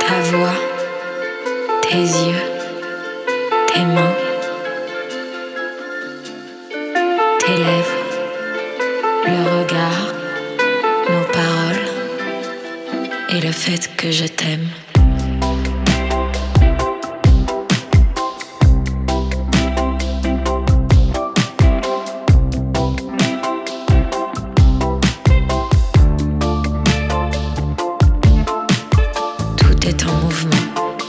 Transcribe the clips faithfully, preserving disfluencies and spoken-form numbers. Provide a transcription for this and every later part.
Ta voix, tes yeux, tes mains, tes lèvres, le regard, nos paroles et le fait que je t'aime. Tout est en mouvement.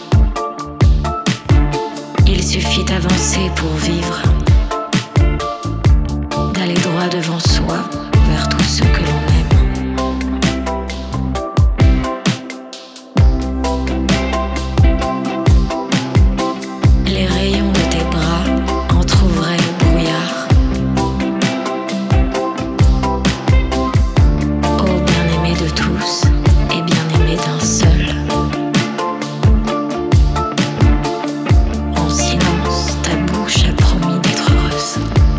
Il suffit d'avancer pour vivre, d'aller droit devant soi vers tous ceux que l'on aime. Les rayons de tes bras entr'ouvraient le brouillard. Ô bien-aimé de tous et bien-aimé d'un seul. En silence, ta bouche a promis d'être heureuse.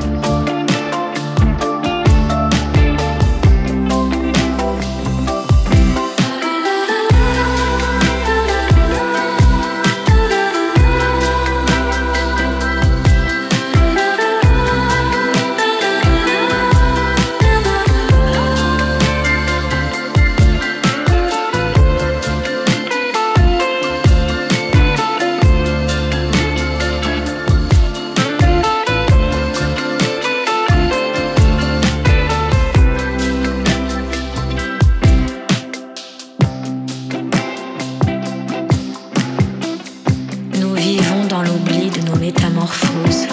Nous vivons dans l'oubli de nos métamorphoses.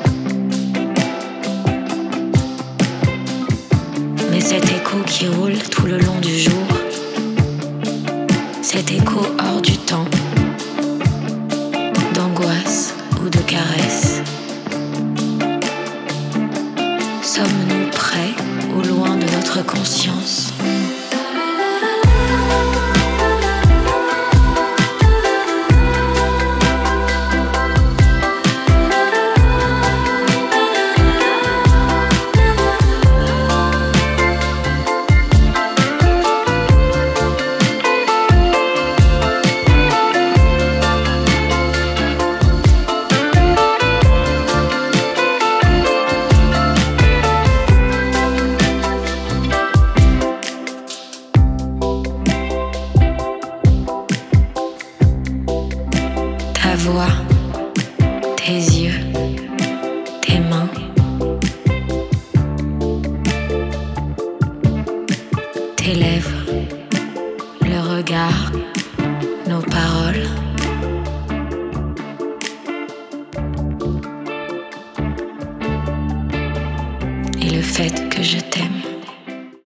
Mais cet écho qui roule tout le long du jour, cet écho hors du temps, d'angoisse ou de caresse, sommes-nous près ou loin de notre conscience? Ta voix, tes yeux, tes mains, tes lèvres, le regard, nos paroles et le fait que je t'aime.